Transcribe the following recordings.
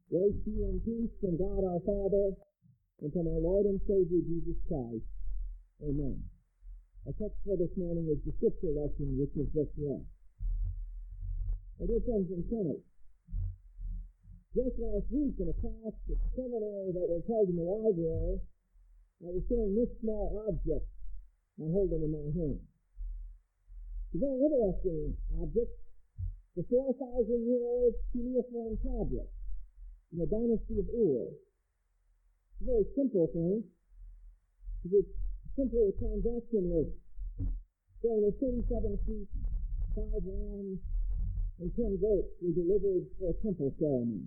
Grace be and peace from God our Father and from our Lord and Savior Jesus Christ. Amen. Our text for this morning is the scripture lesson which was just read. My dear friends and sinners, just last week in a class at the seminary that was held in the library, I was showing this small object I'm holding in my hand. It's a very interesting object, the 4,000-year-old cuneiform tablet in the dynasty of Ur. It's a very simple thing. It's simply a transaction list showing that 37 sheep, 5 rams, and 10 goats were delivered for a temple ceremony.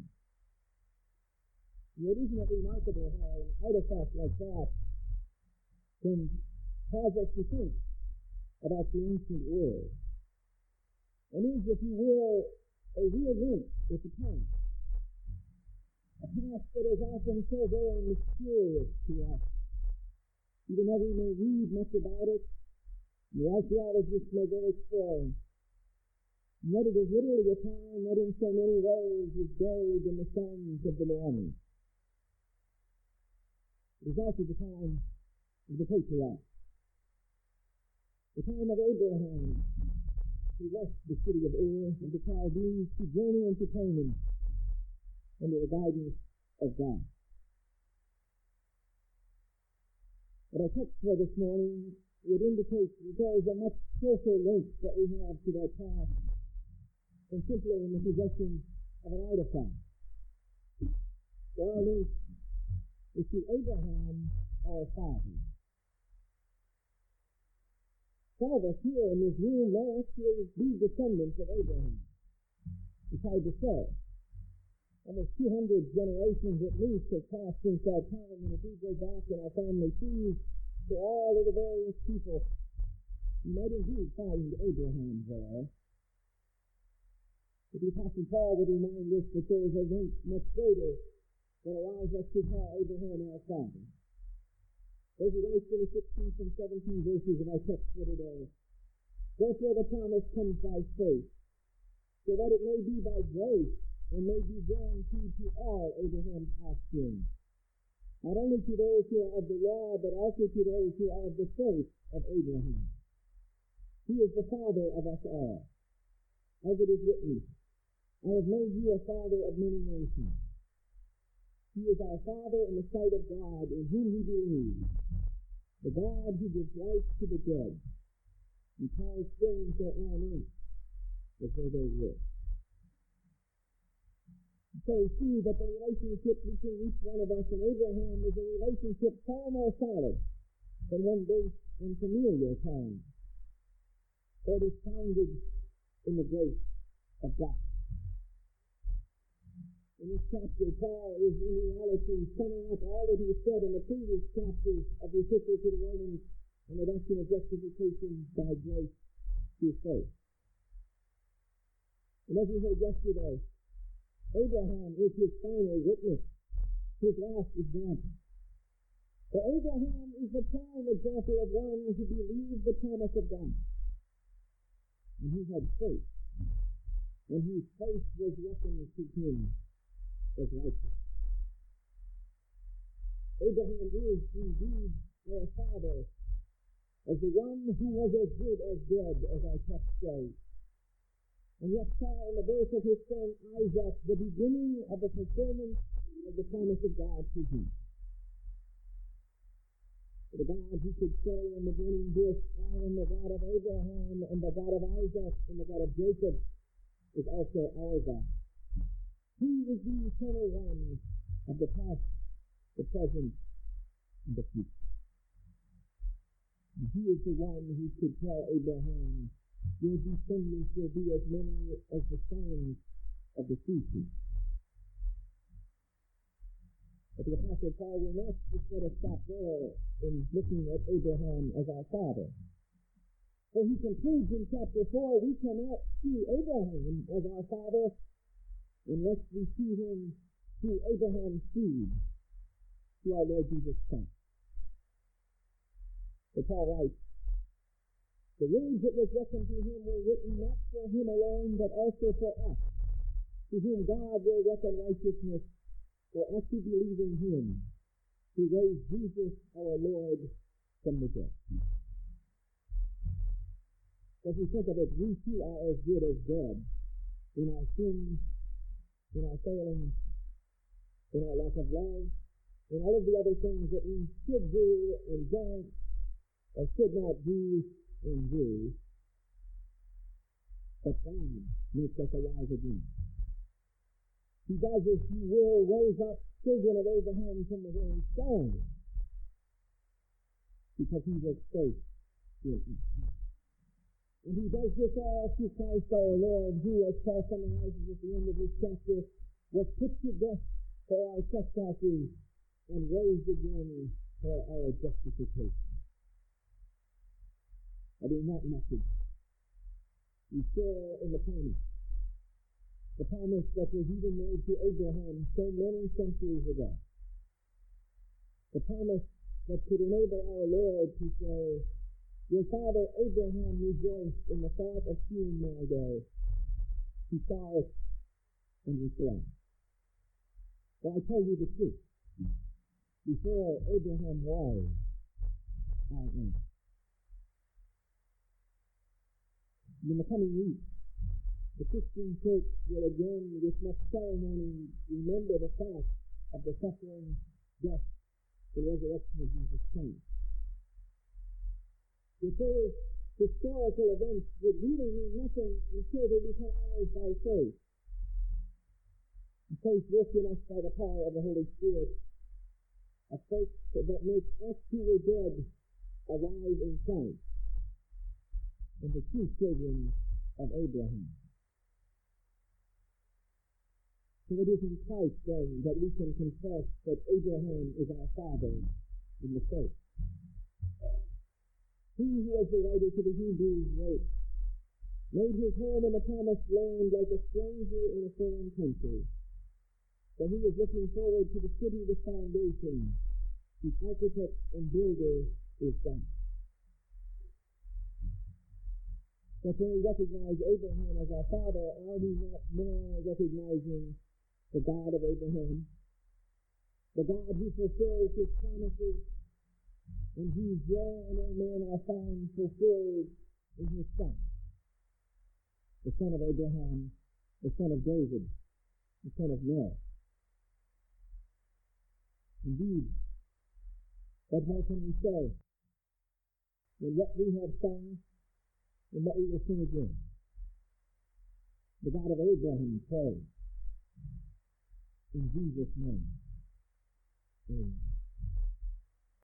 And isn't it remarkable how an artifact like that can cause us to think about the ancient world? And is, if you will, a real link with the past. A past that is often so very mysterious to us. Even though we may read much about it, the archaeologists may go exploring. And yet it is literally a time that in so many ways is buried in the sands of the millennium. It is also the time of the patriarchs. The time of Abraham, who left the city of Ur and the Chaldees to journey into Canaan under the guidance of God. But our text for this morning would indicate that there is a much closer link that we have to that past than simply in the possession of an artifact. For our link is to Abraham, our father. Some of us here in this room may actually be descendants of Abraham. It's hard to say. Almost 200 generations at least have passed since that time, and if we go back in our family trees to all of the various people, you might indeed find Abraham there. But the Apostle Paul would remind us that there is a link much greater that allows us to call Abraham our father. Those are right in the 16th and 17th verses of our text for today. Therefore the promise comes by faith, so that it may be by grace and may be guaranteed to all Abraham's offspring, not only to those who are of the law, but also to those who are of the faith of Abraham. He is the father of us all. As it is written, I have made you a father of many nations. He is our Father in the sight of God, in whom we believe, the God who gives life to the dead, and calls things that are not as though they were. So we see that the relationship between each one of us and Abraham is a relationship far more solid than one based on familial ties. For it is founded in the grace of God. In this chapter, Paul is in reality summing up all that he has said in the previous chapters of the Epistle to the Romans on the doctrine of justification by grace through faith. And as we heard yesterday, Abraham is his final witness, his last example. For Abraham is the prime example of one who believed the promise of God. And he had faith, and whose faith was reckoned to him as righteous. Abraham is indeed our father, as the one who was as good as dead, as our text says. And yet saw in the birth of his son Isaac the beginning of the fulfillment of the promise of God to him. For the God who could say in the burning bush, I am the God of Abraham, and the God of Isaac, and the God of Jacob, is also our God. He is the eternal one of the past, the present, and the future. And he is the one who could tell Abraham, your descendants will be as many as the sands of the seashore. But the Apostle Paul will not just let us stop there in looking at Abraham as our father. For he concludes in chapter 4, we cannot see Abraham as our father unless we see him through Abraham's seed, through our Lord Jesus Christ. So Paul writes, the words that was reckoned to him were written not for him alone, but also for us, to whom God will reckon righteousness For us who believe in him, who raised Jesus our Lord from the dead. As we think of it, we too are as good as dead in our sins, in our failings, in our lack of love, in all of the other things that we should do and don't, or should not do and do. But God makes us alive again. He does this, he will raise up children of Abraham from the very stone, because he was faith in us. And he does this all through Christ our Lord, who, as Paul summarizes at the end of this chapter, was put to death for our trespasses and raised again for our justification. And in that message, we share in the promise that was even made to Abraham so many centuries ago. The promise that could enable our Lord to say, your father Abraham rejoiced in the thought of seeing my day. He saw it and was glad. Well, I tell you the truth. Before Abraham was, I am. In the coming week, the Christian church will again, with much ceremony, remember the fact of the suffering, death, the resurrection of Jesus Christ. If those historical events would really mean nothing until they become ours by faith. A faith worked in us by the power of the Holy Spirit. A faith that makes us who were dead alive in Christ. And the true children of Abraham. So it is in Christ, then, that we can confess that Abraham is our father in the faith. He who, as the writer to the Hebrews wrote, made his home in the promised land like a stranger in a foreign country. For he was looking forward to the city with foundation, whose architect and builder is God. But when we recognize Abraham as our father, are we not more recognizing the God of Abraham? The God who fulfills his promises, and whose law and all men are found fulfilled in his Son, the son of Abraham, the son of David, the son of Mary. Indeed, but how can we say, when what we have sung, and what we will sing again, the God of Abraham prays, in Jesus' name, amen.